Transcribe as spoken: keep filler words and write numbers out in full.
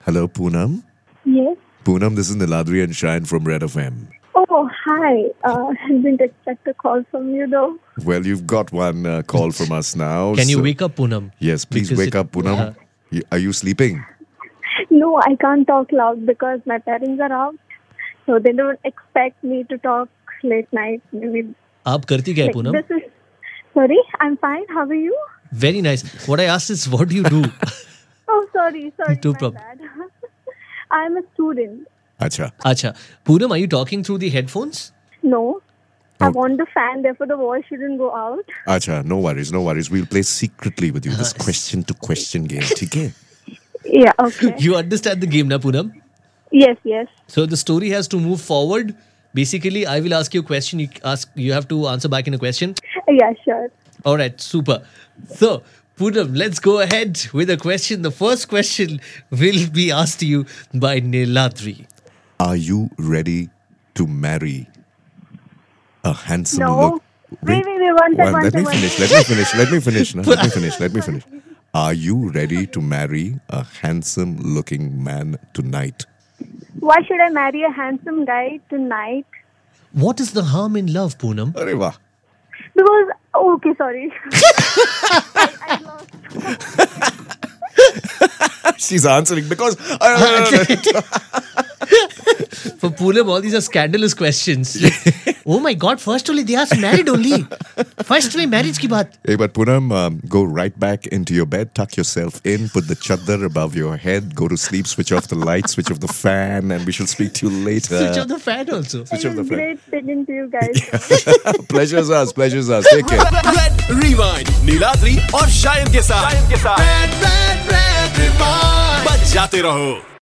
Hello, Poonam. Yes. Poonam, this is Niladri and Shine from Red F M. Oh, hi. Uh, I didn't expect a call from you, though. Well, you've got one uh, call from us now. Can you so- wake up, Poonam? Yes, please Because wake it- up, Poonam. uh, Y- Are you sleeping? No, I can't talk loud because my parents are out. So they don't expect me to talk late night. Maybe आप करती क्या है, like, Poonam? this is... Sorry, I'm fine. How are you? Very nice. What I asked is, what do you do? Oh, sorry. Sorry, No my problem. bad. I'm a student. Acha. Acha. Poonam, are you talking through the headphones? No. I Oh. want the fan, therefore the voice shouldn't go out. Acha, no worries, no worries. We'll play secretly with you this Uh, question to question game. Okay? Yeah, okay. You understand the game, na, Poonam? Yes, yes. So the story has to move forward. Basically, I will ask you a question. You ask. You have to answer back in a question. Yeah, sure. All right, super. So, Poonam, let's go ahead with a question. The first question will be asked to you by Niladri. Are you ready to marry a handsome No. look? Wait, wait, wait, one Well, sec, one let sec, me one finish. sec. Let me finish. Let me finish. no? Let me finish. Let me finish. Are you ready to marry a handsome-looking man tonight? Why should I marry a handsome guy tonight? What is the harm in love, Poonam? Arey wah. Because, oh, okay, sorry. I lost. She's answering because. For Poonam, all these are scandalous questions. Oh my God! First only they asked married only. First में marriage की बात. Hey, but Poonam, um, go right back into your bed, tuck yourself in, put the chadar above your head, go to sleep, switch off the light, switch off the fan, and we shall speak to you later. Switch off the fan also. Switch It off the was fan. great speaking to you guys. Pleasure's us, pleasure's us. Take care. Red Rewind Niladri और शायन के साथ शायन के साथ Red Red Red Rewind बच जाते रहो.